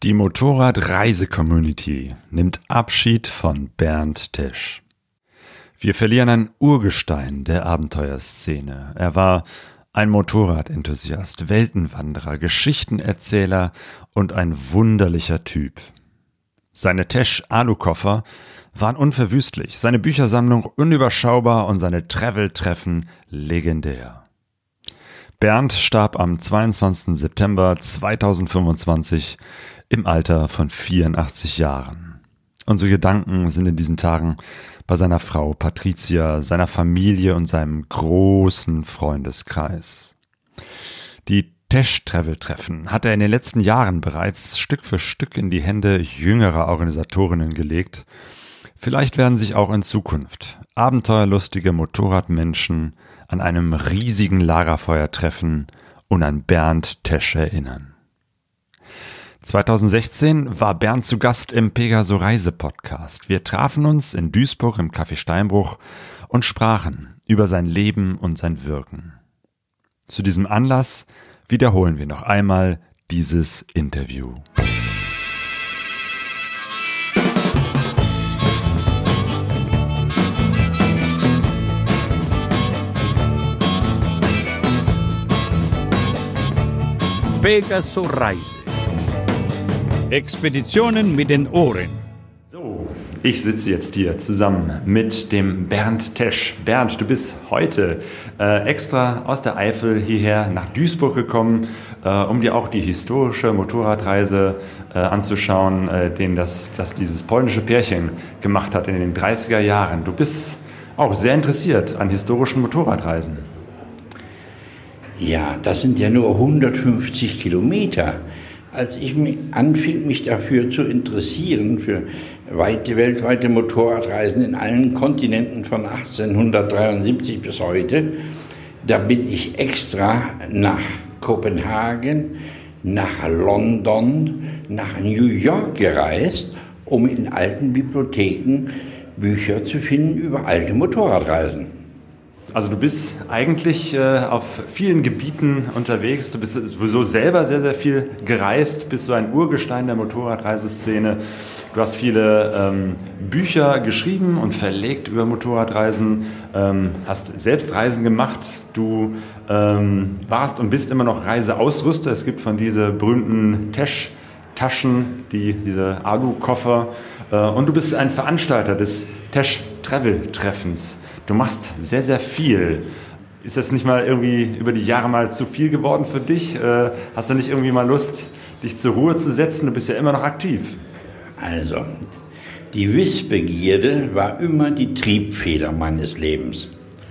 Die Motorradreise-Community nimmt Abschied von Bernd Tesch. Wir verlieren ein Urgestein der Abenteuerszene. Er war ein Motorradenthusiast, Weltenwanderer, Geschichtenerzähler und ein wunderlicher Typ. Seine Tesch-Alukoffer waren unverwüstlich, seine Büchersammlung unüberschaubar und seine Travel-Treffen legendär. Bernd starb am 22. September 2025 im Alter von 84 Jahren. Unsere Gedanken sind in diesen Tagen bei seiner Frau Patricia, seiner Familie und seinem großen Freundeskreis. Die Tesch-Travel-Treffen hat er in den letzten Jahren bereits Stück für Stück in die Hände jüngerer Organisatorinnen gelegt. Vielleicht werden sich auch in Zukunft abenteuerlustige Motorradmenschen an einem riesigen Lagerfeuer treffen und an Bernd Tesch erinnern. 2016 war Bernd zu Gast im Pegaso Reise Podcast. Wir trafen uns in Duisburg im Café Steinbruch und sprachen über sein Leben und sein Wirken. Zu diesem Anlass wiederholen wir noch einmal dieses Interview. Pegaso Reise. Expeditionen mit den Ohren. So, ich sitze jetzt hier zusammen mit dem Bernd Tesch. Bernd, du bist heute extra aus der Eifel hierher nach Duisburg gekommen, um dir auch die historische Motorradreise anzuschauen, das dieses polnische Pärchen gemacht hat in den 30er Jahren. Du bist auch sehr interessiert an historischen Motorradreisen. Ja, das sind ja nur 150 Kilometer. Als ich anfing, mich dafür zu interessieren, für weltweite Motorradreisen in allen Kontinenten von 1873 bis heute, da bin ich extra nach Kopenhagen, nach London, nach New York gereist, um in alten Bibliotheken Bücher zu finden über alte Motorradreisen. Also du bist eigentlich auf vielen Gebieten unterwegs, du bist sowieso selber sehr, sehr viel gereist, bist so ein Urgestein der Motorradreiseszene. Du hast viele Bücher geschrieben und verlegt über Motorradreisen, hast selbst Reisen gemacht, du warst und bist immer noch Reiseausrüster. Es gibt von diese berühmten Tesch-Taschen, diese Alu-Koffer, und du bist ein Veranstalter des Tesch-Travel-Treffens. Du machst sehr, sehr viel. Ist das nicht mal irgendwie über die Jahre mal zu viel geworden für dich? Hast du nicht irgendwie mal Lust, dich zur Ruhe zu setzen? Du bist ja immer noch aktiv. Also, die Wissbegierde war immer die Triebfeder meines Lebens.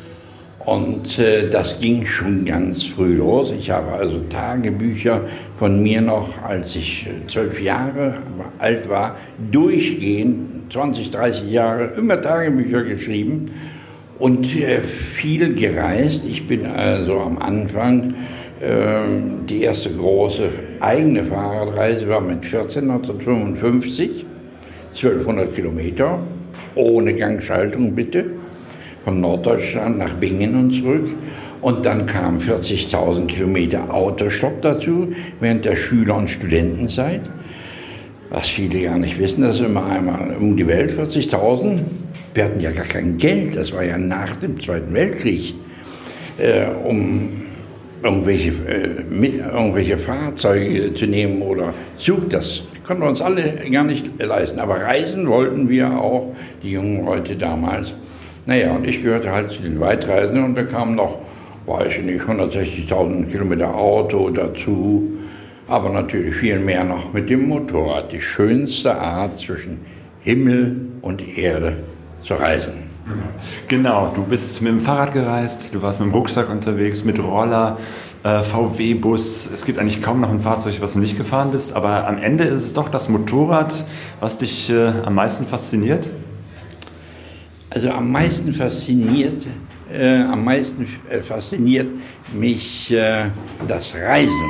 Und das ging schon ganz früh los. Ich habe also Tagebücher von mir noch, als ich 12 Jahre alt war, durchgehend, 20, 30 Jahre, immer Tagebücher geschrieben. Und viel gereist. Ich bin also am Anfang, die erste große eigene Fahrradreise war mit 14, 1955, 1200 Kilometer, ohne Gangschaltung bitte, von Norddeutschland nach Bingen und zurück. Und dann kamen 40.000 Kilometer Autostopp dazu, während der Schüler- und Studentenzeit. Was viele gar nicht wissen, das ist immer einmal um die Welt, 40.000. Wir hatten ja gar kein Geld, das war ja nach dem Zweiten Weltkrieg, um irgendwelche Fahrzeuge zu nehmen oder Zug, das konnten wir uns alle gar nicht leisten. Aber reisen wollten wir auch, die jungen Leute damals. Naja, und ich gehörte halt zu den Weitreisenden und da kamen noch, weiß ich nicht, 160.000 Kilometer Auto dazu, aber natürlich viel mehr noch mit dem Motorrad. Die schönste Art zwischen Himmel und Erde zu reisen. Genau, du bist mit dem Fahrrad gereist, du warst mit dem Rucksack unterwegs, mit Roller, VW-Bus. Es gibt eigentlich kaum noch ein Fahrzeug, was du nicht gefahren bist, aber am Ende ist es doch das Motorrad, was dich am meisten fasziniert? Also am meisten fasziniert mich das Reisen.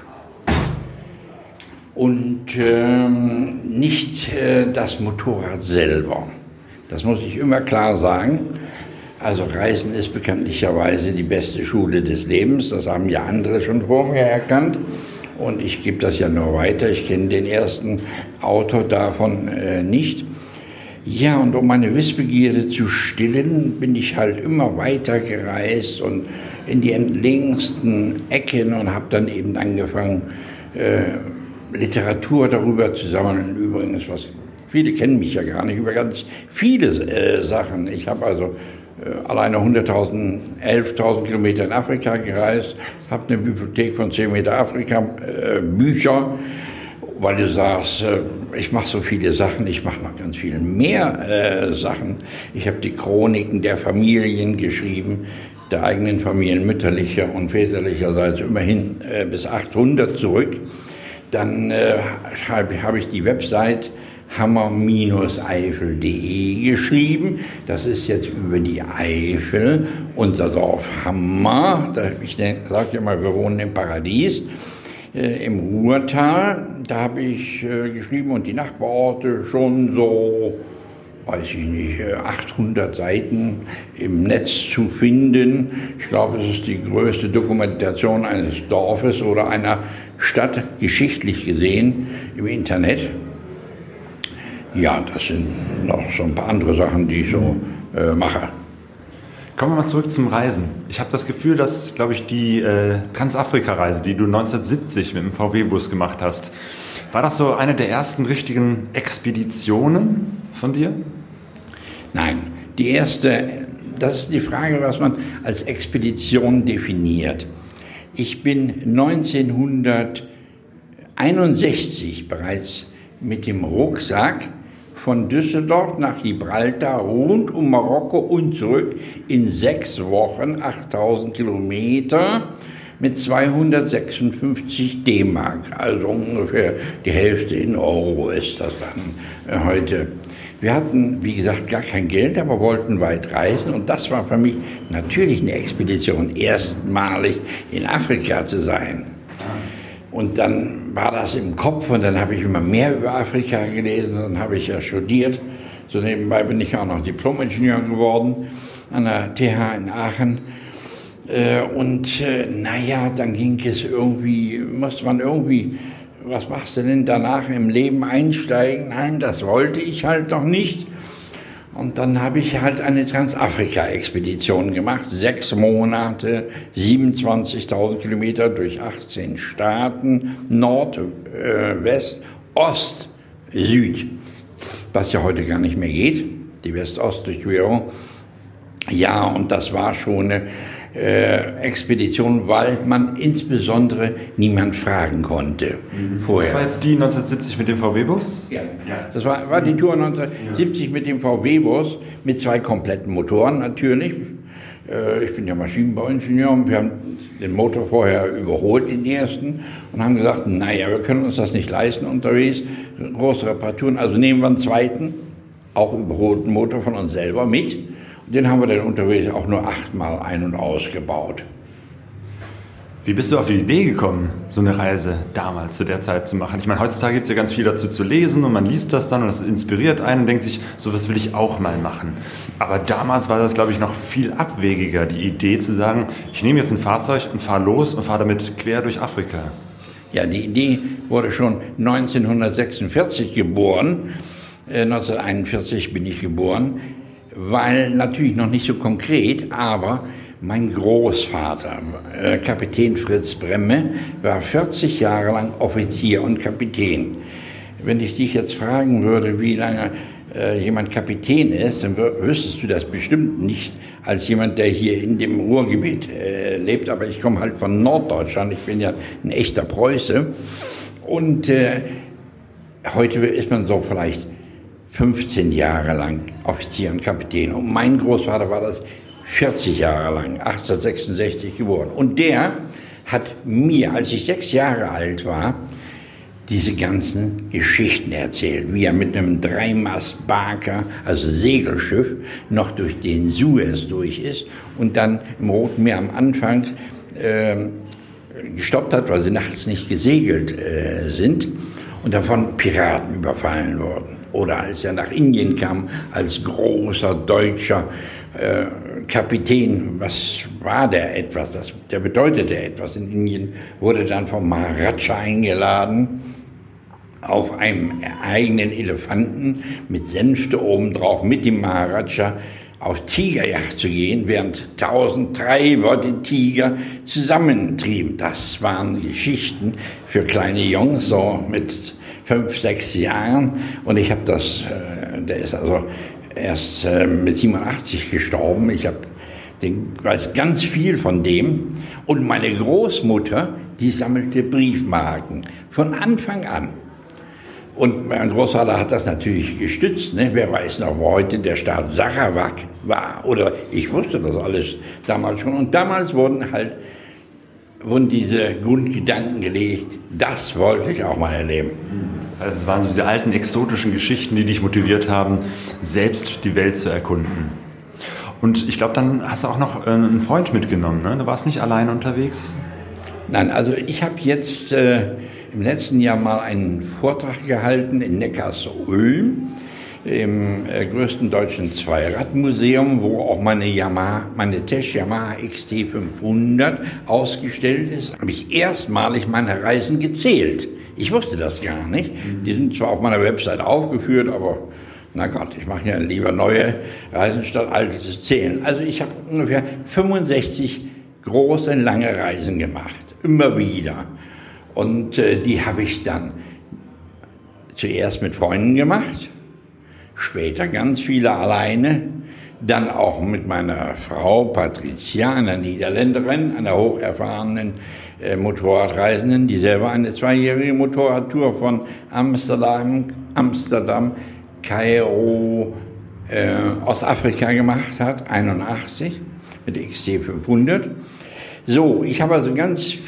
Und nicht das Motorrad selber. Das muss ich immer klar sagen. Also Reisen ist bekanntlicherweise die beste Schule des Lebens. Das haben ja andere schon vor mir erkannt. und ich gebe das ja nur weiter. Ich kenne den ersten Autor davon nicht. Ja, und um meine Wissbegierde zu stillen, bin ich halt immer weiter gereist und in die entlegensten Ecken und habe dann eben angefangen, Literatur darüber zu sammeln. Übrigens, viele kennen mich ja gar nicht, über ganz viele Sachen. Ich habe also alleine 11.000 Kilometer in Afrika gereist, habe eine Bibliothek von 10 Meter Afrika, Bücher, weil du sagst, ich mache so viele Sachen, ich mache noch ganz viel mehr Sachen. Ich habe die Chroniken der Familien geschrieben, der eigenen Familien mütterlicher und väterlicherseits immerhin bis 800 zurück. Dann habe ich die Website hammer-eifel.de geschrieben. Das ist jetzt über die Eifel, unser Dorf Hammer. Ich sage ja mal, wir wohnen im Paradies, im Ruhrtal. Da habe ich geschrieben und die Nachbarorte schon so, weiß ich nicht, 800 Seiten im Netz zu finden. Ich glaube, es ist die größte Dokumentation eines Dorfes oder einer Stadt, geschichtlich gesehen, im Internet. Ja, das sind noch so ein paar andere Sachen, die ich so mache. Kommen wir mal zurück zum Reisen. Ich habe das Gefühl, dass, glaube ich, die Transafrika-Reise, die du 1970 mit dem VW-Bus gemacht hast, war das so eine der ersten richtigen Expeditionen von dir? Nein, die erste, das ist die Frage, was man als Expedition definiert. Ich bin 1961 bereits mit dem Rucksack von Düsseldorf nach Gibraltar, rund um Marokko und zurück in 6 Wochen, 8.000 Kilometer mit 256 D-Mark. Also ungefähr die Hälfte in Euro ist das dann heute. Wir hatten, wie gesagt, gar kein Geld, aber wollten weit reisen. Und das war für mich natürlich eine Expedition, erstmalig in Afrika zu sein. Und dann war das im Kopf und dann habe ich immer mehr über Afrika gelesen. Dann habe ich ja studiert. So nebenbei bin ich auch noch Diplom-Ingenieur geworden an der TH in Aachen. Dann ging es musste man irgendwie, was machst du denn danach im Leben einsteigen? Nein, das wollte ich halt noch nicht. Und dann habe ich halt eine Transafrika-Expedition gemacht, 6 Monate, 27.000 Kilometer durch 18 Staaten, Nord, West, Ost, Süd, was ja heute gar nicht mehr geht, die West-Ost-Durchquerung. Ja, und das war schon eine Expedition, weil man insbesondere niemand fragen konnte vorher. Das war jetzt die 1970 mit dem VW-Bus? Ja, das war die Tour 1970 mit dem VW-Bus, mit 2 kompletten Motoren natürlich. Ich bin ja Maschinenbauingenieur und wir haben den Motor vorher überholt, den ersten, und haben gesagt, naja, wir können uns das nicht leisten unterwegs, große Reparaturen, also nehmen wir einen zweiten, auch überholten Motor von uns selber mit. Den haben wir dann unterwegs auch nur 8-mal ein- und ausgebaut. Wie bist du auf die Idee gekommen, so eine Reise damals zu der Zeit zu machen? Ich meine, heutzutage gibt es ja ganz viel dazu zu lesen und man liest das dann und das inspiriert einen und denkt sich, sowas will ich auch mal machen. Aber damals war das, glaube ich, noch viel abwegiger, die Idee zu sagen, ich nehme jetzt ein Fahrzeug und fahre los und fahre damit quer durch Afrika. Ja, die Idee wurde schon 1946 geboren. 1941 bin ich geboren. Weil natürlich noch nicht so konkret, aber mein Großvater, Kapitän Fritz Bremme, war 40 Jahre lang Offizier und Kapitän. Wenn ich dich jetzt fragen würde, wie lange jemand Kapitän ist, dann wüsstest du das bestimmt nicht als jemand, der hier in dem Ruhrgebiet lebt. Aber ich komme halt von Norddeutschland, ich bin ja ein echter Preuße. Und heute ist man so vielleicht 15 Jahre lang Offizier und Kapitän. Und mein Großvater war das 40 Jahre lang, 1866 geboren. Und der hat mir, als ich 6 Jahre alt war, diese ganzen Geschichten erzählt, wie er mit einem 3-Mast-Barker, also Segelschiff, noch durch den Suez durch ist und dann im Roten Meer am Anfang gestoppt hat, weil sie nachts nicht gesegelt sind und davon Piraten überfallen wurden. Oder als er nach Indien kam, als großer deutscher Kapitän, was war der etwas? Der bedeutete etwas in Indien, wurde dann vom Maharaja eingeladen, auf einem eigenen Elefanten mit Sänfte obendrauf mit dem Maharaja auf Tigerjagd zu gehen, während 1000 Treiber die Tiger zusammentrieben. Das waren Geschichten für kleine Jungs, so mit 5, 6 Jahren. Und ich habe der ist also erst mit 87 gestorben. Ich weiß ganz viel von dem. Und meine Großmutter, die sammelte Briefmarken von Anfang an. Und mein Großvater hat das natürlich gestützt. Ne? Wer weiß noch, wo heute der Staat Sarawak war. Oder ich wusste das alles damals schon. Und damals wurden diese Grundgedanken gelegt. Das wollte ich auch mal erleben. Das heißt, es waren so diese alten exotischen Geschichten, die dich motiviert haben, selbst die Welt zu erkunden. Und ich glaube, dann hast du auch noch einen Freund mitgenommen. Ne? Du warst nicht alleine unterwegs? Nein, also ich habe jetzt im letzten Jahr mal einen Vortrag gehalten in Neckarsulm, im größten deutschen Zweiradmuseum, wo auch meine Tesch Yamaha XT500 ausgestellt ist. Habe ich erstmalig meine Reisen gezählt. Ich wusste das gar nicht. Die sind zwar auf meiner Website aufgeführt, aber na Gott, ich mache ja lieber neue Reisen statt alte zu zählen. Also ich habe ungefähr 65 große, lange Reisen gemacht, immer wieder. Und die habe ich dann zuerst mit Freunden gemacht, später ganz viele alleine, dann auch mit meiner Frau Patricia, einer Niederländerin, einer hocherfahrenen Motorradreisenden, die selber eine 2-jährige Motorradtour von Amsterdam, Kairo, Ostafrika gemacht hat, 81 mit der XT500. So, ich habe also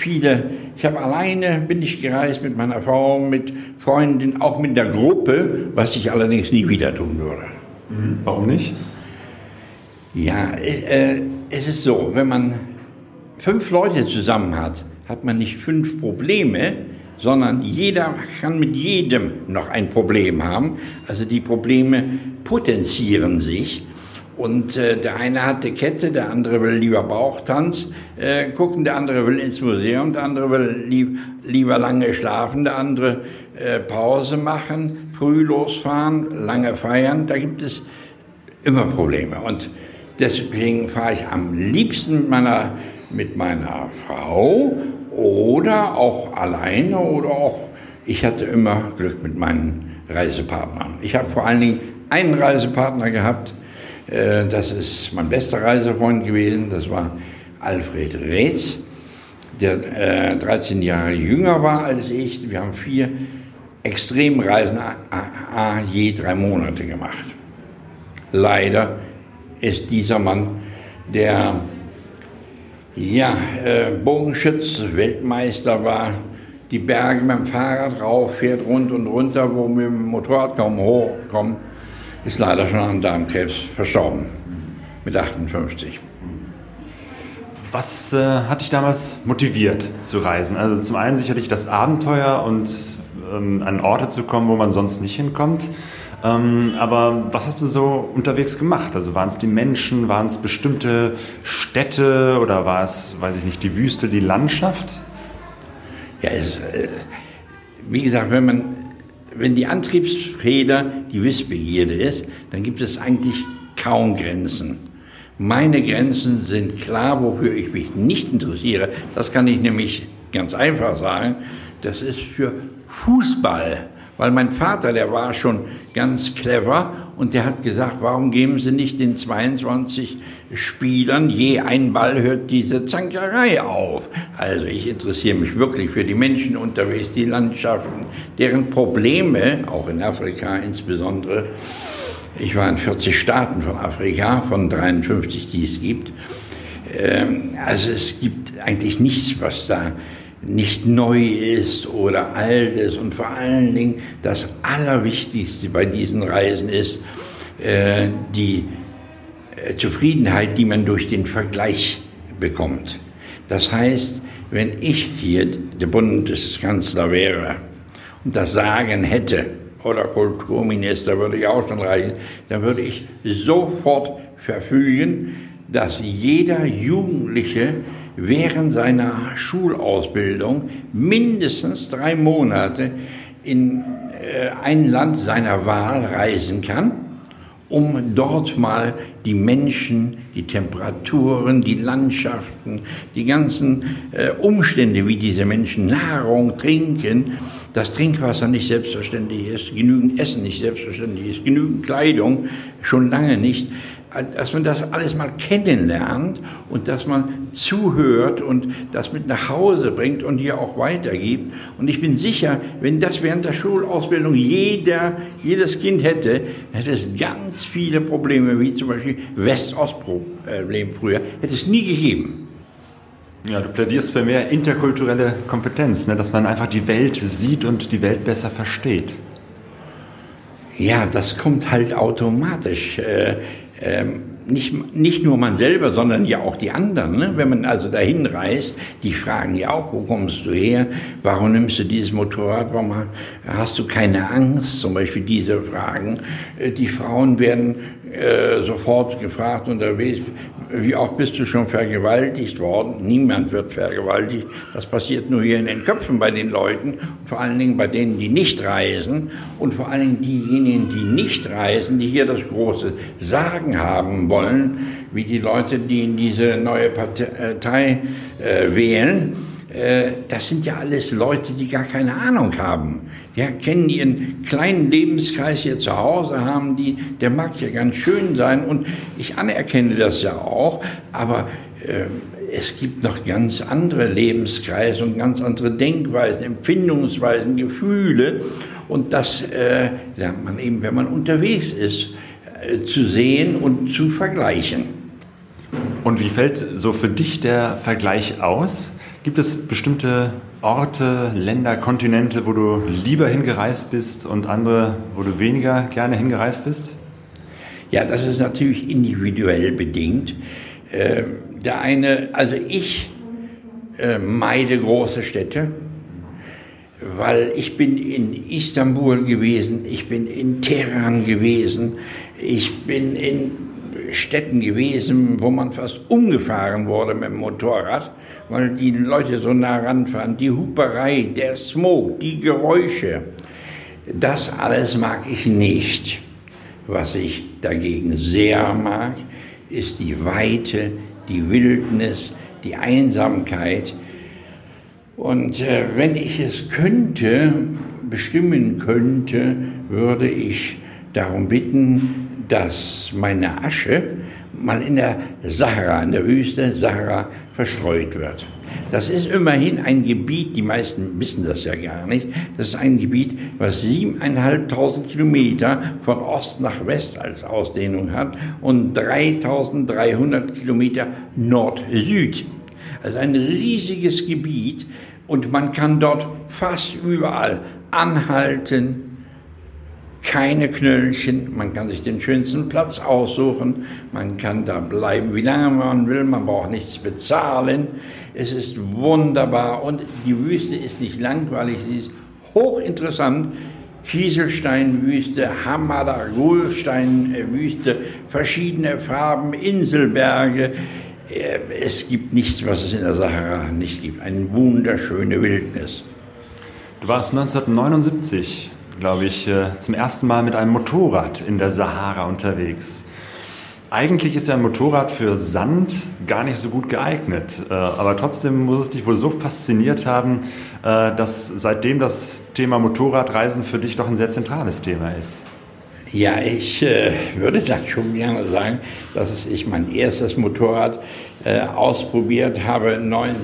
bin ich gereist mit meiner Frau, mit Freundin, auch mit der Gruppe, was ich allerdings nie wieder tun würde. Warum nicht? Ja, es ist so, wenn man 5 Leute zusammen hat, hat man nicht 5 Probleme, sondern jeder kann mit jedem noch ein Problem haben. Also die Probleme potenzieren sich. Und der eine hat die Kette, der andere will lieber Bauchtanz gucken, der andere will ins Museum, der andere will lieber lange schlafen, der andere Pause machen, früh losfahren, lange feiern. Da gibt es immer Probleme. Und deswegen fahre ich am liebsten mit meiner Frau oder auch alleine oder auch, ich hatte immer Glück mit meinen Reisepartnern. Ich habe vor allen Dingen einen Reisepartner gehabt, das ist mein bester Reisefreund gewesen, das war Alfred Reetz, der 13 Jahre jünger war als ich. Wir haben 4 Extremreisen je 3 Monate gemacht. Leider ist dieser Mann, der Bogenschütze, Weltmeister war, die Berge mit dem Fahrrad rauf, fährt rund und runter, wo wir mit dem Motorrad kaum hochkommen, ist leider schon an Darmkrebs verstorben, mit 58. Was hat dich damals motiviert zu reisen? Also zum einen sicherlich das Abenteuer und an Orte zu kommen, wo man sonst nicht hinkommt. Aber was hast du so unterwegs gemacht? Also waren es die Menschen, waren es bestimmte Städte oder war es, weiß ich nicht, die Wüste, die Landschaft? Ja, wie gesagt, wenn die Antriebsfeder die Wissbegierde ist, dann gibt es eigentlich kaum Grenzen. Meine Grenzen sind klar, wofür ich mich nicht interessiere. Das kann ich nämlich ganz einfach sagen. Das ist für Fußball. Weil mein Vater, der war schon ganz clever und der hat gesagt, warum geben Sie nicht den 22 Spielern je ein Ball, hört diese Zankerei auf. Also ich interessiere mich wirklich für die Menschen unterwegs, die Landschaften, deren Probleme, auch in Afrika insbesondere. Ich war in 40 Staaten von Afrika, von 53, die es gibt. Also es gibt eigentlich nichts, was da nicht neu ist oder alt ist. Und vor allen Dingen das Allerwichtigste bei diesen Reisen ist die Zufriedenheit, die man durch den Vergleich bekommt. Das heißt, wenn ich hier der Bundeskanzler wäre und das Sagen hätte, oder Kulturminister würde ich auch schon reichen, dann würde ich sofort verfügen, dass jeder Jugendliche während seiner Schulausbildung mindestens 3 Monate in ein Land seiner Wahl reisen kann, um dort mal die Menschen, die Temperaturen, die Landschaften, die ganzen Umstände, wie diese Menschen Nahrung trinken, das Trinkwasser nicht selbstverständlich ist, genügend Essen nicht selbstverständlich ist, genügend Kleidung schon lange nicht, dass man das alles mal kennenlernt und dass man zuhört und das mit nach Hause bringt und hier auch weitergibt. Und ich bin sicher, wenn das während der Schulausbildung jedes Kind hätte es ganz viele Probleme, wie zum Beispiel West-Ost-Problem früher, hätte es nie gegeben. Ja, du plädierst für mehr interkulturelle Kompetenz, ne? Dass man einfach die Welt sieht und die Welt besser versteht. Ja, das kommt halt automatisch. Nicht nur man selber, sondern ja auch die anderen. Ne? Wenn man also dahin reist, die fragen ja auch, wo kommst du her? Warum nimmst du dieses Motorrad? Warum hast du keine Angst? Zum Beispiel diese Fragen. Die Frauen werden sofort gefragt unterwegs, wie oft bist du schon vergewaltigt worden? Niemand wird vergewaltigt. Das passiert nur hier in den Köpfen bei den Leuten, vor allen Dingen bei denen, die nicht reisen und vor allen Dingen diejenigen, die nicht reisen, die hier das große Sagen haben wollen, wie die Leute, die in diese neue Partei wählen. Das sind ja alles Leute, die gar keine Ahnung haben. Ja, kennen ihren kleinen Lebenskreis hier zu Hause, haben die, der mag ja ganz schön sein und ich anerkenne das ja auch, aber es gibt noch ganz andere Lebenskreise und ganz andere Denkweisen, Empfindungsweisen, Gefühle und das lernt man eben, wenn man unterwegs ist, zu sehen und zu vergleichen. Und wie fällt so für dich der Vergleich aus? Gibt es bestimmte Orte, Länder, Kontinente, wo du lieber hingereist bist und andere, wo du weniger gerne hingereist bist? Ja, das ist natürlich individuell bedingt. Der eine, also ich meide große Städte, weil ich bin in Istanbul gewesen, ich bin in Teheran gewesen, ich bin in Städten gewesen, wo man fast umgefahren wurde mit dem Motorrad, weil die Leute so nah ranfahren. Die Huperei, der Smog, die Geräusche, das alles mag ich nicht. Was ich dagegen sehr mag, ist die Weite, die Wildnis, die Einsamkeit. Und wenn ich es bestimmen könnte, würde ich darum bitten, dass meine Asche mal in der Sahara, in der Wüste Sahara verstreut wird. Das ist immerhin ein Gebiet, die meisten wissen das ja gar nicht, das ist ein Gebiet, was 7.500 Kilometer von Ost nach West als Ausdehnung hat und 3.300 Kilometer Nord-Süd. Also ein riesiges Gebiet und man kann dort fast überall anhalten, keine Knöllchen, man kann sich den schönsten Platz aussuchen, man kann da bleiben, wie lange man will, man braucht nichts bezahlen. Es ist wunderbar und die Wüste ist nicht langweilig, sie ist hochinteressant. Kieselsteinwüste, Hamada-Gulsteinwüste, verschiedene Farben, Inselberge. Es gibt nichts, was es in der Sahara nicht gibt. Eine wunderschöne Wildnis. Du warst 1979, glaube ich, zum ersten Mal mit einem Motorrad in der Sahara unterwegs. Eigentlich ist ja ein Motorrad für Sand gar nicht so gut geeignet, aber trotzdem muss es dich wohl so fasziniert haben, dass seitdem das Thema Motorradreisen für dich doch ein sehr zentrales Thema ist. Ja, ich würde dann schon gerne sagen, dass ich mein erstes Motorrad ausprobiert habe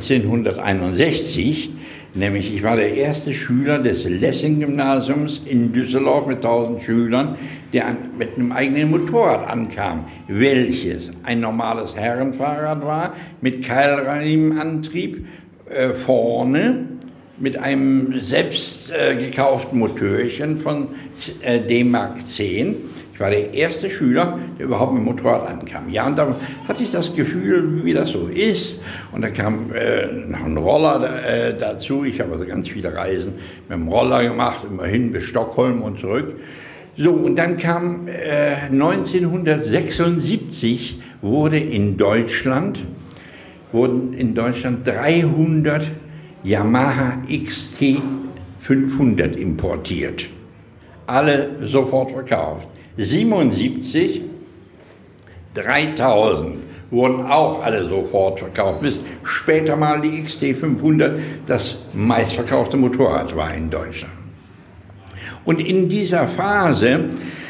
1961. Nämlich, ich war der erste Schüler des Lessing-Gymnasiums in Düsseldorf mit 1000 Schülern, der mit einem eigenen Motorrad ankam, welches ein normales Herrenfahrrad war, mit Keilriemenantrieb vorne, mit einem selbst gekauften Motörchen von D-Mark 10. Ich war der erste Schüler, der überhaupt mit dem Motorrad ankam. Ja, und da hatte ich das Gefühl, wie das so ist. Und da kam noch ein Roller dazu. Ich habe also ganz viele Reisen mit dem Roller gemacht, immerhin bis Stockholm und zurück. So, und dann kam 1976, wurden in Deutschland 300 Yamaha XT 500 importiert. Alle sofort verkauft. 77, 3000 wurden auch alle sofort verkauft, bis später mal die XT 500 das meistverkaufte Motorrad war in Deutschland. Und in dieser Phase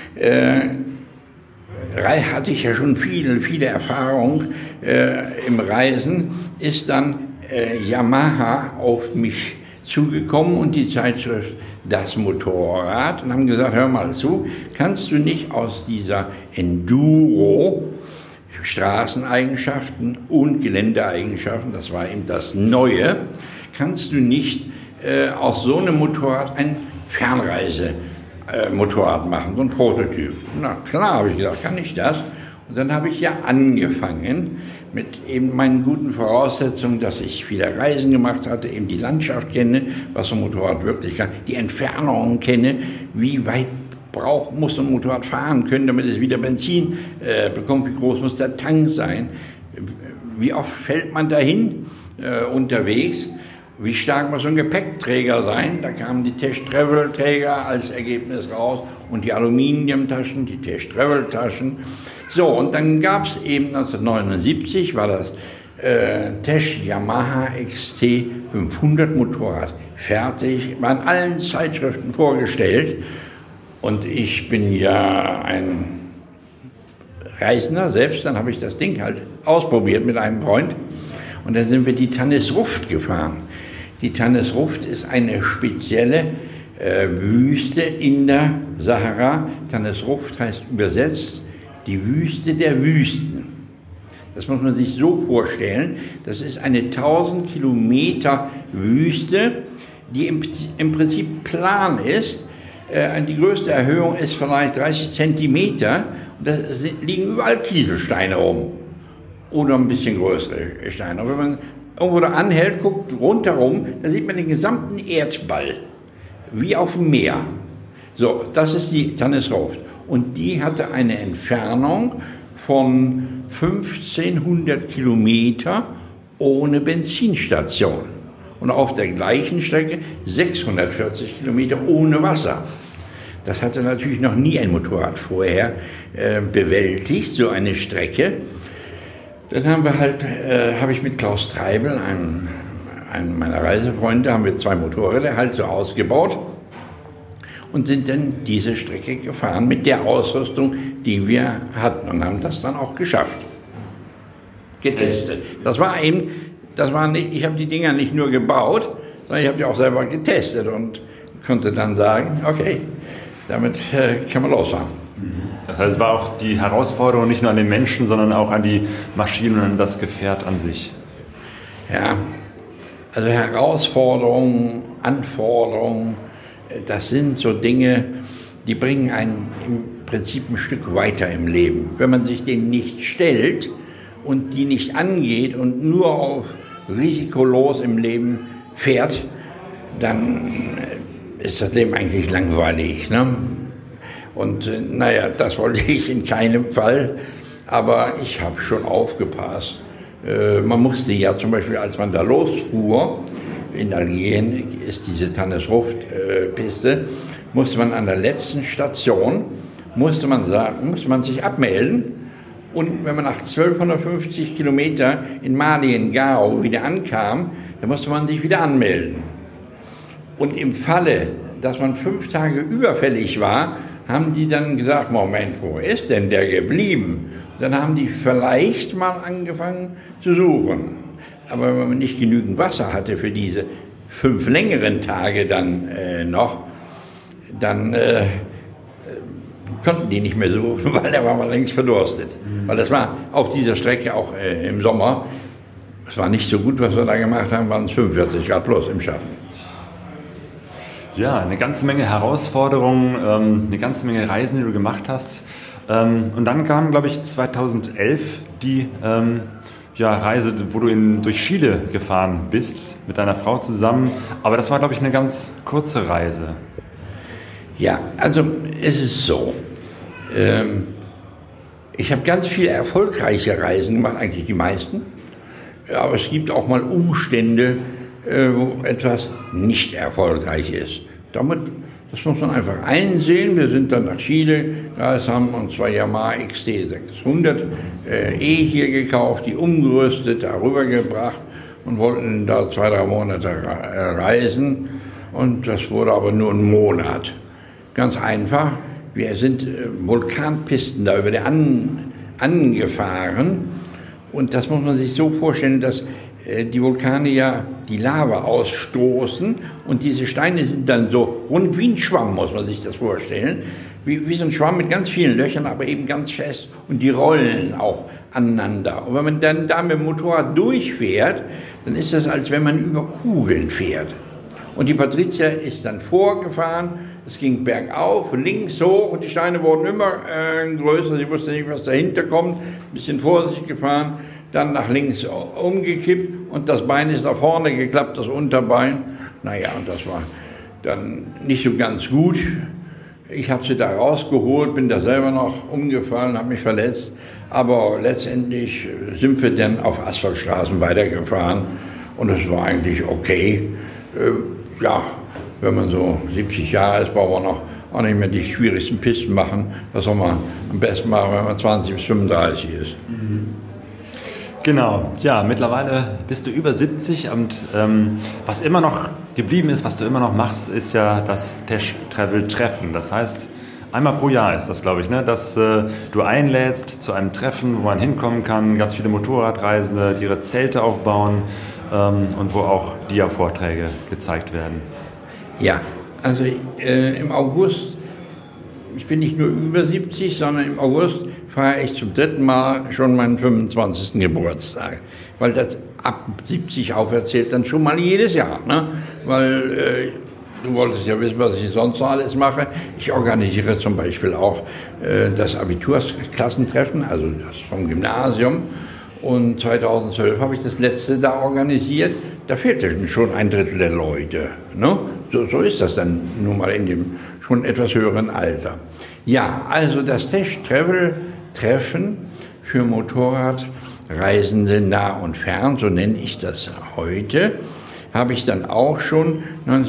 hatte ich ja schon viele Erfahrung im Reisen, ist dann Yamaha auf mich zugekommen und die Zeitschrift Das Motorrad und haben gesagt, hör mal zu, kannst du nicht aus dieser Enduro Straßeneigenschaften und Geländeeigenschaften, das war eben das Neue, kannst du nicht aus so einem Motorrad ein Fernreisemotorrad machen, so ein Prototyp. Na klar, habe ich gesagt, kann ich das? Und dann habe ich ja angefangen mit eben meinen guten Voraussetzungen, dass ich viele Reisen gemacht hatte, eben die Landschaft kenne, was so ein Motorrad wirklich kann, die Entfernungen kenne, wie weit muss ein Motorrad fahren können, damit es wieder Benzin bekommt, wie groß muss der Tank sein, wie oft fällt man dahin unterwegs, wie stark muss so ein Gepäckträger sein, da kamen die Tesch-Travel-Träger als Ergebnis raus und die Aluminiumtaschen, die Tesch-Travel-Taschen. So, und dann gab es eben 1979, war das Tesch Yamaha XT 500 Motorrad fertig, war in allen Zeitschriften vorgestellt. Und ich bin ja ein Reisender selbst, dann habe ich das Ding halt ausprobiert mit einem Freund. Und dann sind wir die Tannesruft gefahren. Die Tannesruft ist eine spezielle Wüste in der Sahara. Tannesruft heißt übersetzt die Wüste der Wüsten. Das muss man sich so vorstellen. Das ist eine 1000 Kilometer Wüste, die im Prinzip plan ist. Die größte Erhöhung ist vielleicht 30 Zentimeter und da liegen überall Kieselsteine rum. Oder ein bisschen größere Steine. Und wenn man irgendwo da anhält, guckt rundherum, dann sieht man den gesamten Erdball, wie auf dem Meer. So, das ist die Tannesruft. Und die hatte eine Entfernung von 1500 Kilometer ohne Benzinstation. Und auf der gleichen Strecke 640 Kilometer ohne Wasser. Das hatte natürlich noch nie ein Motorrad vorher bewältigt, so eine Strecke. Dann habe ich mit Klaus Treibel, einem meiner Reisefreunde, haben wir 2 Motorräder halt so ausgebaut und sind dann diese Strecke gefahren mit der Ausrüstung, die wir hatten und haben das dann auch geschafft. Getestet. Ich habe die Dinger nicht nur gebaut, sondern ich habe die auch selber getestet und konnte dann sagen, okay, damit kann man losfahren. Das heißt, es war auch die Herausforderung nicht nur an den Menschen, sondern auch an die Maschinen und an das Gefährt an sich. Ja, also Herausforderungen, Anforderungen, das sind so Dinge, die bringen einen im Prinzip ein Stück weiter im Leben. Wenn man sich denen nicht stellt und die nicht angeht und nur auf risikolos im Leben fährt, dann ist das Leben eigentlich langweilig, ne? Und naja, das wollte ich in keinem Fall, aber ich habe schon aufgepasst. Man musste ja zum Beispiel, als man da losfuhr, in Algerien ist diese Tannesruft-Piste, musste man an der letzten Station, musste man sich abmelden. Und wenn man nach 1250 Kilometer in Mali, in Gao, wieder ankam, dann musste man sich wieder anmelden. Und im Falle, dass man 5 Tage überfällig war, haben die dann gesagt, Moment, wo ist denn der geblieben? Dann haben die vielleicht mal angefangen zu suchen. Aber wenn man nicht genügend Wasser hatte für diese 5 längeren Tage dann konnten die nicht mehr suchen, weil da war man längst verdurstet. Weil das war auf dieser Strecke auch im Sommer, es war nicht so gut, was wir da gemacht haben, waren es 45 Grad plus im Schatten. Ja, eine ganze Menge Herausforderungen, eine ganze Menge Reisen, die du gemacht hast. Und dann kam, glaube ich, 2011 die Reise, wo du durch Chile gefahren bist, mit deiner Frau zusammen. Aber das war, glaube ich, eine ganz kurze Reise. Ja, also es ist so. Ich habe ganz viele erfolgreiche Reisen gemacht, eigentlich die meisten. Aber es gibt auch mal Umstände, wo etwas nicht erfolgreich ist. Das muss man einfach einsehen. Wir sind dann nach Chile, haben uns 2 Yamaha XT 600 hier gekauft, die umgerüstet, darüber gebracht und wollten da 2-3 Monate reisen. Und das wurde aber nur ein Monat. Ganz einfach. Wir sind Vulkanpisten da über die angefahren. Und das muss man sich so vorstellen, dass die Vulkane ja die Lava ausstoßen und diese Steine sind dann so rund wie ein Schwamm, muss man sich das vorstellen. Wie so ein Schwamm mit ganz vielen Löchern, aber eben ganz fest und die rollen auch aneinander. Und wenn man dann da mit dem Motorrad durchfährt, dann ist das, als wenn man über Kugeln fährt. Und die Patricia ist dann vorgefahren, es ging bergauf, links hoch und die Steine wurden immer größer, sie wusste nicht, was dahinter kommt, ein bisschen vorsichtig gefahren, dann nach links umgekippt und das Bein ist nach vorne geklappt, das Unterbein. Naja, und das war dann nicht so ganz gut. Ich habe sie da rausgeholt, bin da selber noch umgefallen, habe mich verletzt, aber letztendlich sind wir dann auf Asphaltstraßen weitergefahren und es war eigentlich okay. Ja, wenn man so 70 Jahre ist, braucht man auch nicht mehr die schwierigsten Pisten machen. Das soll man am besten machen, wenn man 20 bis 35 ist. Genau, ja, mittlerweile bist du über 70 und was immer noch geblieben ist, was du immer noch machst, ist ja das Tesch Travel Treffen. Das heißt, einmal pro Jahr ist das, glaube ich, ne, dass du einlädst zu einem Treffen, wo man hinkommen kann, ganz viele Motorradreisende, die ihre Zelte aufbauen und wo auch Dia-Vorträge gezeigt werden. Ja, also im August, ich bin nicht nur über 70, sondern im August feiere ich zum 3. Mal schon meinen 25. Geburtstag. Weil das ab 70 aufwärts zählt dann schon mal jedes Jahr. Ne? Weil du wolltest ja wissen, was ich sonst noch alles mache. Ich organisiere zum Beispiel auch das Abiturklassentreffen, also das vom Gymnasium. Und 2012 habe ich das letzte da organisiert. Da fehlte schon 1/3 der Leute. Ne? So ist das dann nun mal in dem schon etwas höheren Alter. Ja, also das Tesch Travel Treffen für Motorradreisende nah und fern, so nenne ich das heute, habe ich dann auch schon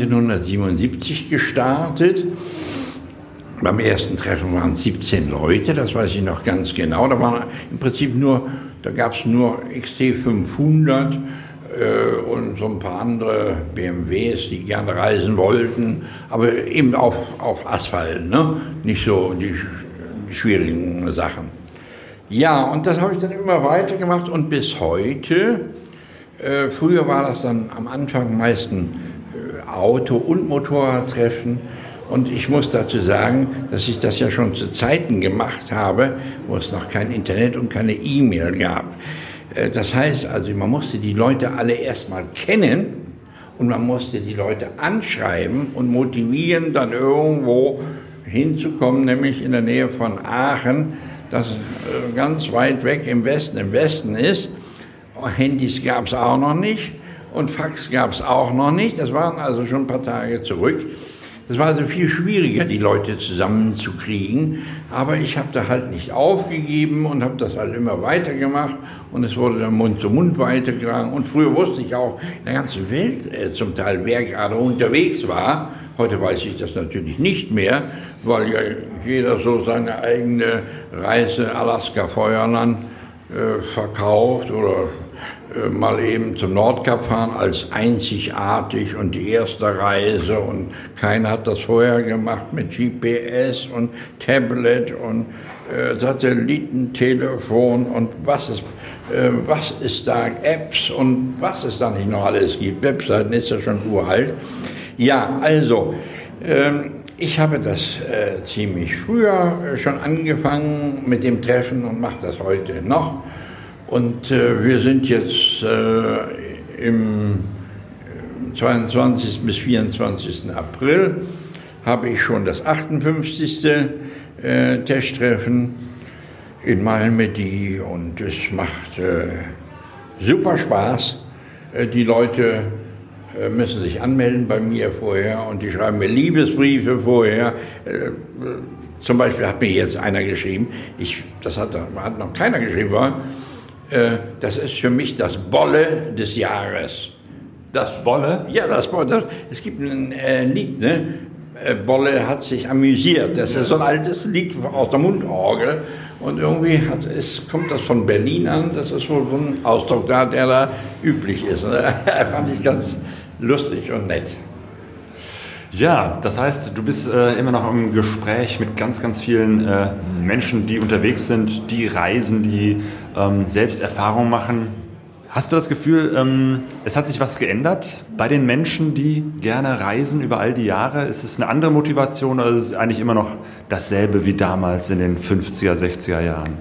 1977 gestartet. Beim ersten Treffen waren es 17 Leute, das weiß ich noch ganz genau. Da waren im Prinzip da gab es nur XT 500 und so ein paar andere BMWs, die gerne reisen wollten, aber eben auf Asphalt, ne? Nicht so die schwierigen Sachen. Ja, und das habe ich dann immer weitergemacht und bis heute. Früher war das dann am Anfang meistens Auto- und Motorradtreffen. Und ich muss dazu sagen, dass ich das ja schon zu Zeiten gemacht habe, wo es noch kein Internet und keine E-Mail gab. Das heißt also, man musste die Leute alle erstmal kennen und man musste die Leute anschreiben und motivieren, dann irgendwo hinzukommen, nämlich in der Nähe von Aachen, das ganz weit weg im Westen ist. Handys gab es auch noch nicht und Fax gab es auch noch nicht. Das waren also schon ein paar Tage zurück. Das war also viel schwieriger, die Leute zusammenzukriegen, aber ich habe da halt nicht aufgegeben und habe das halt immer weitergemacht und es wurde dann Mund zu Mund weitergetragen und früher wusste ich auch in der ganzen Welt zum Teil, wer gerade unterwegs war. Heute weiß ich das natürlich nicht mehr, weil ja jeder so seine eigene Reise Alaska-Feuerland verkauft oder mal eben zum Nordkap fahren als einzigartig und die erste Reise und keiner hat das vorher gemacht mit GPS und Tablet und Satellitentelefon und was ist da, Apps und was es da nicht noch alles gibt. Webseiten ist ja schon uralt. Ja, also ich habe das ziemlich früher schon angefangen mit dem Treffen und mache das heute noch. Und wir sind jetzt im 22. bis 24. April, habe ich schon das 58. Testtreffen in Malmedy und es macht super Spaß, die Leute müssen sich anmelden bei mir vorher und die schreiben mir Liebesbriefe vorher. Zum Beispiel hat mir jetzt einer geschrieben, das hat noch keiner geschrieben, das ist für mich das Bolle des Jahres. Das Bolle? Ja, das Bolle. Es gibt ein Lied, ne? Bolle hat sich amüsiert. Das ist so ein altes Lied aus der Mundorgel. Und irgendwie kommt das von Berlin an. Das ist wohl so ein Ausdruck da, der da üblich ist. Fand ich ganz lustig und nett. Ja, das heißt, du bist immer noch im Gespräch mit ganz, ganz vielen Menschen, die unterwegs sind, die reisen, die selbst Erfahrungen machen. Hast du das Gefühl, es hat sich was geändert bei den Menschen, die gerne reisen über all die Jahre? Ist es eine andere Motivation oder ist es eigentlich immer noch dasselbe wie damals in den 50er, 60er Jahren?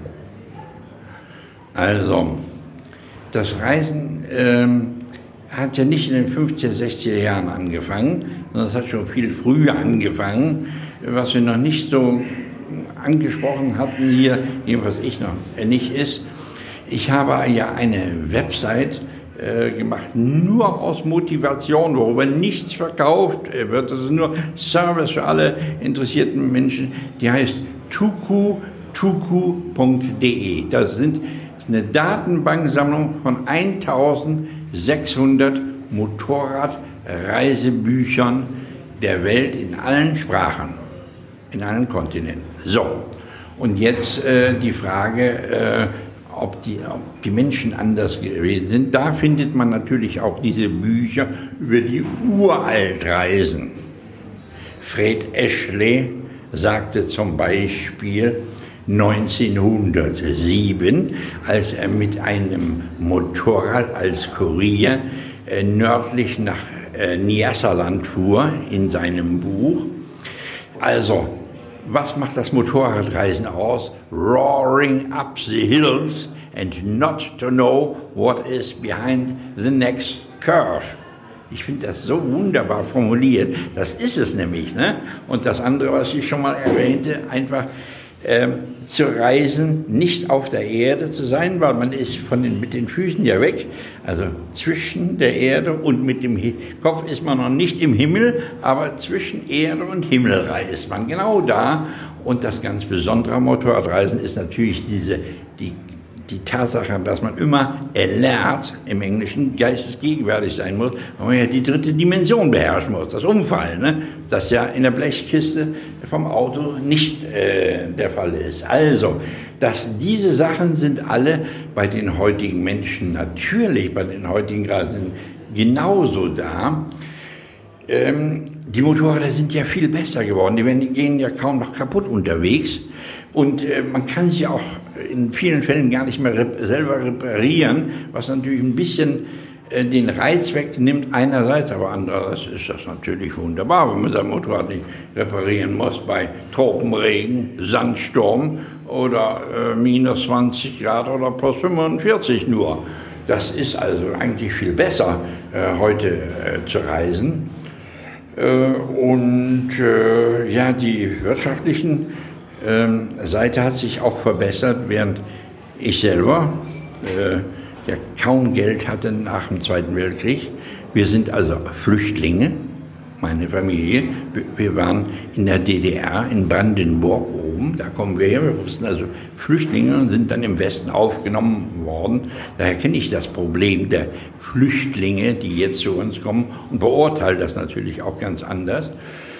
Also, das Reisen hat ja nicht in den 50er, 60er Jahren angefangen, sondern es hat schon viel früher angefangen, was wir noch nicht so angesprochen hatten hier, jedenfalls ich noch nicht, ist, ich habe ja eine Website gemacht, nur aus Motivation, worüber nichts verkauft wird. Das ist nur Service für alle interessierten Menschen. Die heißt tuku.de. Das ist eine Datenbanksammlung von 1600 Motorradreisebüchern der Welt in allen Sprachen, in allen Kontinenten. So, und jetzt die Frage, ob die Menschen anders gewesen sind. Da findet man natürlich auch diese Bücher über die Uraltreisen. Fred Ashley sagte zum Beispiel 1907, als er mit einem Motorrad als Kurier nördlich nach Nyasaland fuhr, in seinem Buch. Also, was macht das Motorradreisen aus? Roaring up the hills and not to know what is behind the next curve. Ich finde das so wunderbar formuliert. Das ist es nämlich, ne? Und das andere, was ich schon mal erwähnte, einfach zu reisen, nicht auf der Erde zu sein, weil man ist mit den Füßen ja weg, also zwischen der Erde und mit dem Kopf ist man noch nicht im Himmel, aber zwischen Erde und Himmel reist man genau da. Und das ganz Besondere am Motorradreisen ist natürlich die Tatsache, dass man immer alert, im Englischen geistesgegenwärtig sein muss, weil man ja die dritte Dimension beherrschen muss, das Umfallen, ne? Das ja in der Blechkiste vom Auto nicht der Fall ist. Also, diese Sachen sind alle bei den heutigen Menschen natürlich, bei den heutigen Reisenden genauso da. Die Motorräder sind ja viel besser geworden, die gehen ja kaum noch kaputt unterwegs. Und man kann sie auch in vielen Fällen gar nicht mehr selber reparieren, was natürlich ein bisschen den Reiz wegnimmt einerseits, aber andererseits ist das natürlich wunderbar, wenn man sein Motorrad nicht reparieren muss bei Tropenregen, Sandsturm oder minus 20 Grad oder plus 45 nur. Das ist also eigentlich viel besser, heute zu reisen. Die wirtschaftlichen Seite hat sich auch verbessert, während ich selber ja kaum Geld hatte nach dem Zweiten Weltkrieg. Wir sind also Flüchtlinge, meine Familie. Wir waren in der DDR, in Brandenburg oben, da kommen wir her. Wir sind also Flüchtlinge und sind dann im Westen aufgenommen worden. Daher kenne ich das Problem der Flüchtlinge, die jetzt zu uns kommen und beurteile das natürlich auch ganz anders.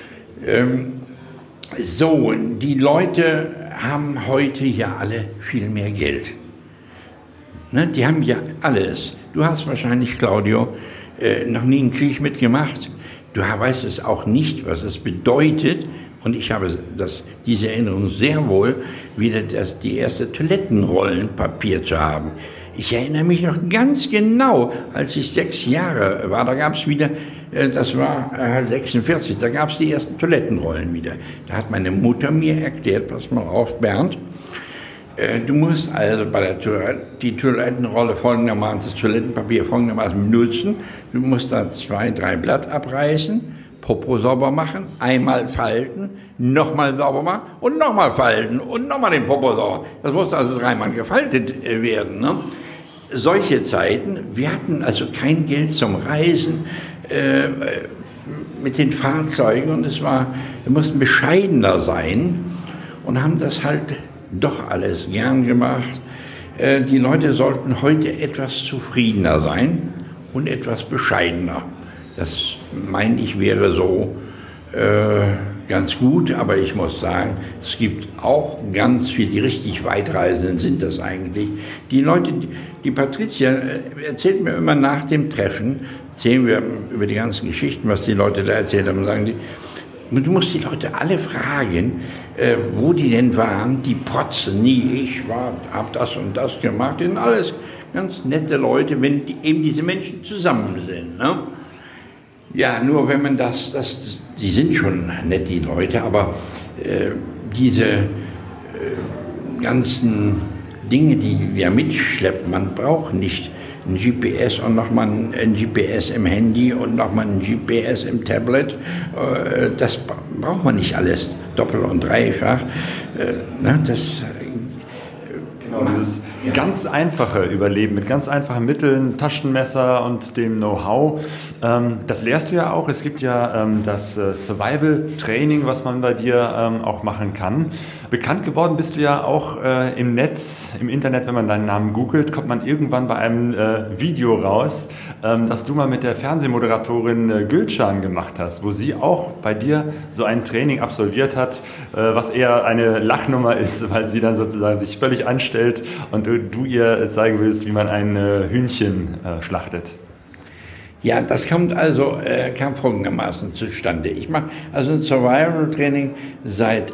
Die Leute haben heute ja alle viel mehr Geld. Ne? Die haben ja alles. Du hast wahrscheinlich, Claudio, noch nie einen Krieg mitgemacht. Du weißt es auch nicht, was es bedeutet. Und ich habe diese Erinnerung sehr wohl, wieder die erste Toilettenrollenpapier zu haben. Ich erinnere mich noch ganz genau, als ich 6 Jahre war, da gab es wieder, das war halt 46, da gab es die ersten Toilettenrollen wieder. Da hat meine Mutter mir erklärt, pass mal auf, Bernd, du musst also die Toilettenrolle das Toilettenpapier folgendermaßen benutzen. Du musst da 2, 3 Blatt abreißen, Popo sauber machen, einmal falten, nochmal sauber machen und nochmal falten und nochmal den Popo sauber. Das musste also 3-mal gefaltet werden, ne? Solche Zeiten, wir hatten also kein Geld zum Reisen, mit den Fahrzeugen und wir mussten bescheidener sein und haben das halt doch alles gern gemacht. Die Leute sollten heute etwas zufriedener sein und etwas bescheidener. Das meine ich wäre so ganz gut, aber ich muss sagen, es gibt auch ganz viele, die richtig Weitreisenden sind das eigentlich. Die Leute, die Patricia erzählt mir immer nach dem Treffen, erzählen wir über die ganzen Geschichten, was die Leute da erzählt haben, sagen die, du musst die Leute alle fragen, wo die denn waren, die protzen nie, ich habe das und das gemacht, das sind alles ganz nette Leute, wenn eben diese Menschen zusammen sind, ne? Ja, nur wenn man die sind schon nett, die Leute, aber diese ganzen Dinge, die wir mitschleppen, man braucht nicht ein GPS und nochmal ein GPS im Handy und nochmal ein GPS im Tablet. Das braucht man nicht alles doppelt und dreifach. Dieses ganz einfache Überleben mit ganz einfachen Mitteln, Taschenmesser und dem Know-how, das lehrst du ja auch. Es gibt ja das Survival-Training, was man bei dir auch machen kann. Bekannt geworden bist du ja auch im Netz, im Internet, wenn man deinen Namen googelt, kommt man irgendwann bei einem Video raus, das du mal mit der Fernsehmoderatorin Gülcan gemacht hast, wo sie auch bei dir so ein Training absolviert hat, was eher eine Lachnummer ist, weil sie dann sozusagen sich völlig anstellt und du ihr zeigen willst, wie man ein Hühnchen schlachtet. Ja, das kam folgendermaßen zustande. Ich mache also ein Survival-Training seit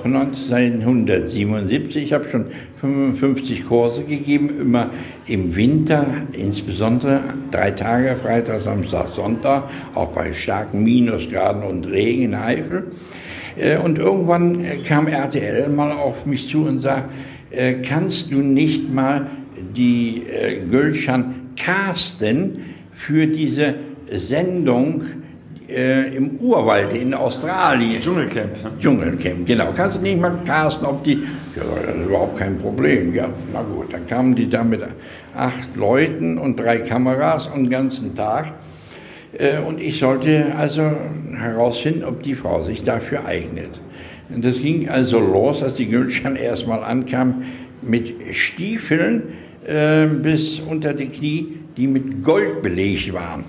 1977. Ich habe schon 55 Kurse gegeben, immer im Winter, insbesondere 3 Tage, Freitag, Samstag, Sonntag, auch bei starken Minusgraden und Regen in der Eifel. Und irgendwann kam RTL mal auf mich zu und sagte, kannst du nicht mal die Gülcan casten für diese Sendung im Urwald in Australien? Dschungelcamp. Dschungelcamp, genau. Kannst du nicht mal casten, ob die... Ja, das ist überhaupt kein Problem. Ja, na gut, dann kamen die da mit 8 Leuten und 3 Kameras und den ganzen Tag. Und ich sollte also herausfinden, ob die Frau sich dafür eignet. Und das ging also los, als die Gülcan erstmal ankam, mit Stiefeln bis unter die Knie, die mit Gold belegt waren.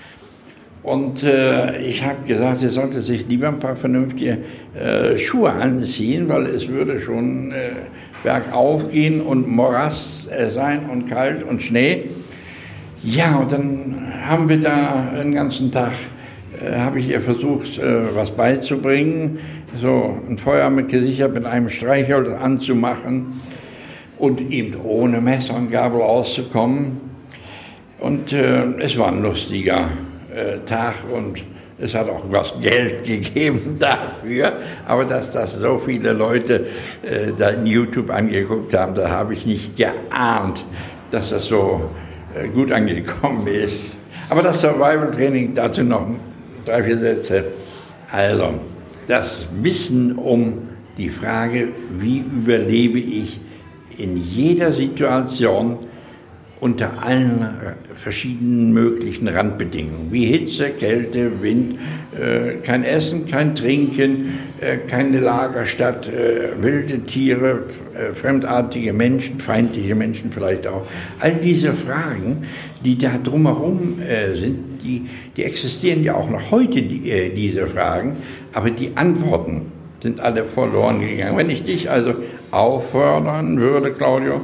Und ich habe gesagt, sie sollte sich lieber ein paar vernünftige Schuhe anziehen, weil es würde schon bergauf gehen und Morast sein und kalt und Schnee. Ja, und dann haben wir da den ganzen Tag, habe ich ihr versucht, was beizubringen, so ein Feuer gesichert mit einem Streichholz anzumachen und eben ohne Messer und Gabel auszukommen. Und es war ein lustiger Tag und es hat auch was Geld gegeben dafür, aber dass das so viele Leute da in YouTube angeguckt haben, da habe ich nicht geahnt, dass das so gut angekommen ist. Aber das Survival-Training, dazu noch 3, 4 Sätze. Also, das Wissen um die Frage, wie überlebe ich in jeder Situation unter allen verschiedenen möglichen Randbedingungen, wie Hitze, Kälte, Wind, kein Essen, kein Trinken, keine Lagerstadt, wilde Tiere, fremdartige Menschen, feindliche Menschen vielleicht auch. All diese Fragen, die da drumherum sind, die existieren ja auch noch heute, diese Fragen, aber die Antworten sind alle verloren gegangen. Wenn ich dich also auffordern würde, Claudio,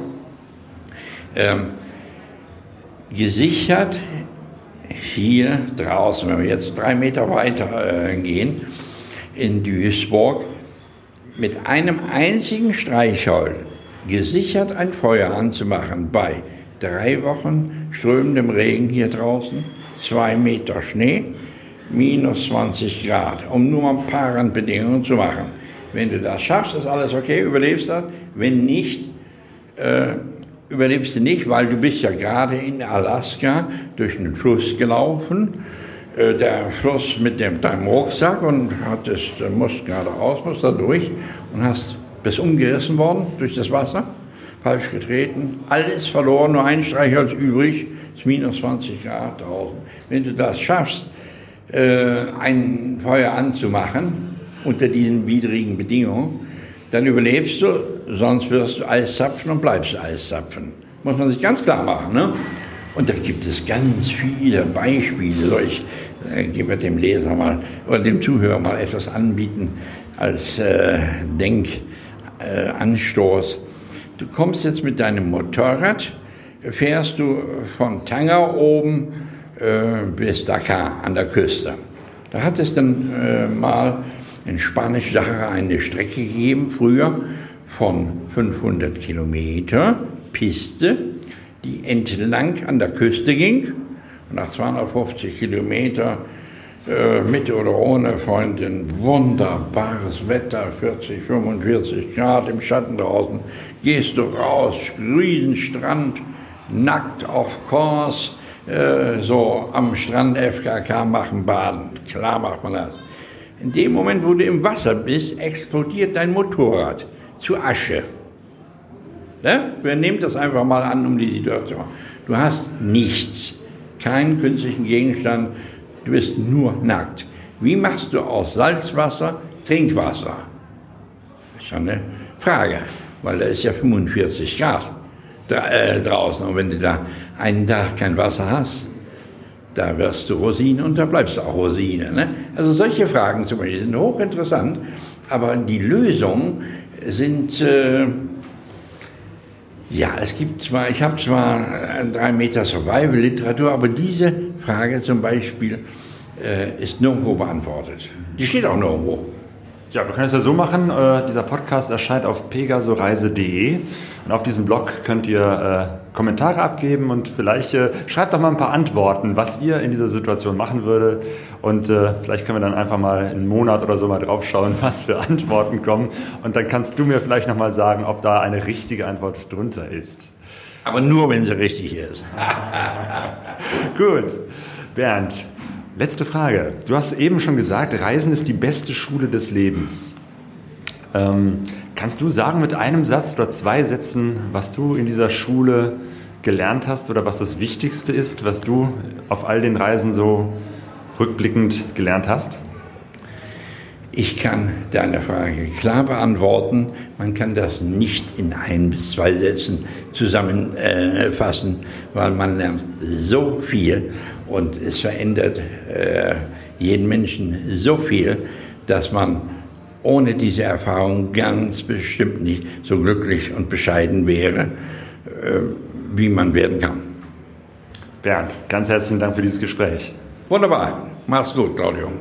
gesichert hier draußen, wenn wir jetzt 3 Meter weiter gehen, in Duisburg, mit einem einzigen Streichholz gesichert ein Feuer anzumachen bei 3 Wochen strömendem Regen hier draußen, 2 Meter Schnee, minus 20 Grad, um nur ein paar Randbedingungen zu machen. Wenn du das schaffst, ist alles okay, überlebst das. Wenn nicht, überlebst du nicht, weil du bist ja gerade in Alaska durch einen Fluss gelaufen. Der Fluss mit deinem Rucksack und musst geradeaus, musst da durch und bist umgerissen worden durch das Wasser, falsch getreten, alles verloren, nur ein Streichholz übrig, ist minus 20 Grad draußen. Wenn du das schaffst, ein Feuer anzumachen unter diesen widrigen Bedingungen, dann überlebst du, sonst wirst du Eiszapfen und bleibst Eiszapfen. Muss man sich ganz klar machen. Ne? Und da gibt es ganz viele Beispiele. Ich gebe dem Leser mal oder dem Zuhörer mal etwas anbieten als Denkanstoß. Du kommst jetzt mit deinem Motorrad, fährst du von Tanger oben bis Dakar an der Küste. Da hat es dann mal in Spanisch-Sahara eine Strecke gegeben, früher von 500 Kilometer Piste, die entlang an der Küste ging. Und nach 250 Kilometer mit oder ohne Freundin, wunderbares Wetter, 40, 45 Grad im Schatten draußen, gehst du raus, Riesenstrand, nackt auf Kors, so am Strand FKK machen, baden. Klar macht man das. In dem Moment, wo du im Wasser bist, explodiert dein Motorrad zu Asche. Ne? Wir nehmen das einfach mal an, um die Situation. Du hast nichts, keinen künstlichen Gegenstand, du bist nur nackt. Wie machst du aus Salzwasser Trinkwasser? Das ist schon eine Frage, weil da ist ja 45 Grad draußen. Und wenn du da einen Tag kein Wasser hast, da wirst du Rosine und da bleibst du auch Rosine. Ne? Also solche Fragen zum Beispiel sind hochinteressant, aber die Lösungen sind, es gibt zwar, ich habe zwar 3 Meter Survival-Literatur, aber diese Frage zum Beispiel ist nirgendwo beantwortet. Die steht auch nirgendwo. Ja, wir können es ja so machen, dieser Podcast erscheint auf pegasoreise.de und auf diesem Blog könnt ihr Kommentare abgeben und vielleicht schreibt doch mal ein paar Antworten, was ihr in dieser Situation machen würdet und vielleicht können wir dann einfach mal einen Monat oder so mal drauf schauen, was für Antworten kommen und dann kannst du mir vielleicht nochmal sagen, ob da eine richtige Antwort drunter ist. Aber nur, wenn sie richtig ist. Gut, Bernd. Letzte Frage. Du hast eben schon gesagt, Reisen ist die beste Schule des Lebens. Kannst du sagen mit einem Satz oder 2 Sätzen, was du in dieser Schule gelernt hast oder was das Wichtigste ist, was du auf all den Reisen so rückblickend gelernt hast? Ich kann deine Frage klar beantworten. Man kann das nicht in 1 bis 2 Sätzen zusammenfassen, weil man lernt so viel und es verändert jeden Menschen so viel, dass man ohne diese Erfahrung ganz bestimmt nicht so glücklich und bescheiden wäre, wie man werden kann. Bernd, ganz herzlichen Dank für dieses Gespräch. Wunderbar. Mach's gut, Claudio.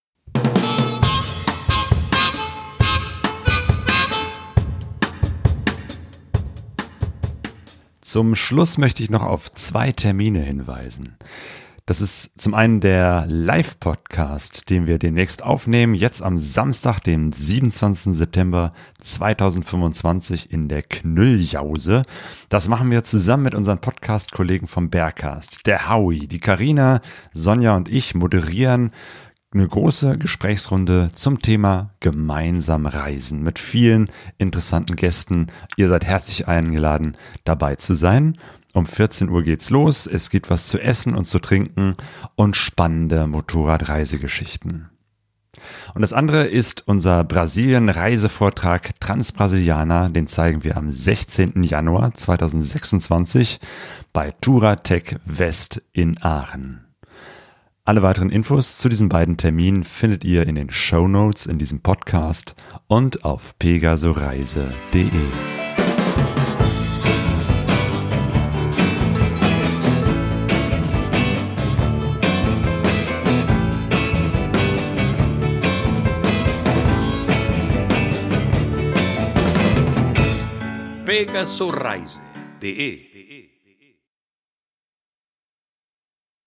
Zum Schluss möchte ich noch auf 2 Termine hinweisen. Das ist zum einen der Live-Podcast, den wir demnächst aufnehmen, jetzt am Samstag, den 27. September 2025 in der Knülljause. Das machen wir zusammen mit unseren Podcast-Kollegen vom Bergcast. Der Howie, die Carina, Sonja und ich moderieren eine große Gesprächsrunde zum Thema gemeinsam reisen mit vielen interessanten Gästen. Ihr seid herzlich eingeladen, dabei zu sein. Um 14 Uhr geht's los. Es gibt was zu essen und zu trinken und spannende Motorradreisegeschichten. Und das andere ist unser Brasilien-Reisevortrag Transbrasilianer. Den zeigen wir am 16. Januar 2026 bei Touratech West in Aachen. Alle weiteren Infos zu diesen beiden Terminen findet ihr in den Shownotes in diesem Podcast und auf pegasoreise.de. pegasoreise.de